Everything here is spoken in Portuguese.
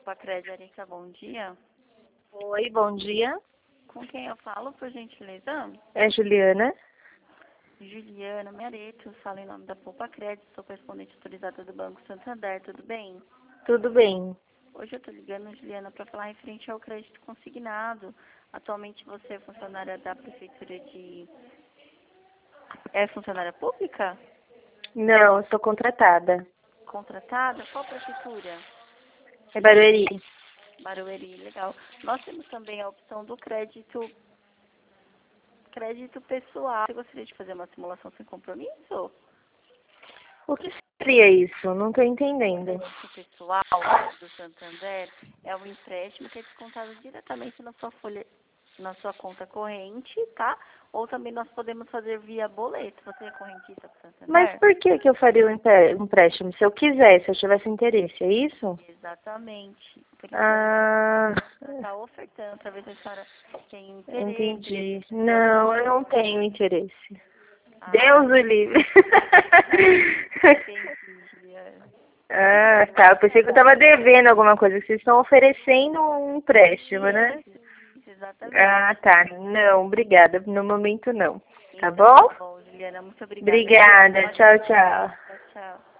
Poupa Crédito, bom dia. Oi, bom dia. Com quem eu falo, por gentileza? É Juliana. Juliana Mereto, falo em nome da Poupa Crédito, sou correspondente autorizada do Banco Santander, tudo bem? Tudo bem? Hoje eu estou ligando, Juliana, para falar referente ao crédito consignado. Atualmente você é funcionária da Prefeitura de... É funcionária pública? Não, eu sou contratada. Contratada? Qual prefeitura? É Barueri. Barueri, legal. Nós temos também a opção do crédito pessoal. Você gostaria de fazer uma simulação sem compromisso? O que seria isso? Não estou entendendo. Crédito pessoal do Santander é um empréstimo que é descontado diretamente na sua folha, na sua conta corrente, tá? Ou também nós podemos fazer via boleto. Você é correntista do Santander? Mas por que eu faria um empréstimo? Se eu quisesse, se eu tivesse interesse, é isso? Exatamente. Por isso Ah, está ofertando para ver se a senhora tem interesse. entendi. Não, eu não tenho interesse. Ah, Deus o livre. entendi, Juliana. Ah, tá. Eu pensei que eu estava devendo alguma coisa. Vocês estão oferecendo um empréstimo, né? Isso, exatamente. Ah, tá. Não, obrigada. No momento não. Tá Então, bom? tá bom, Juliana. Muito obrigada. Obrigada. Tchau, tchau. Tchau, tchau.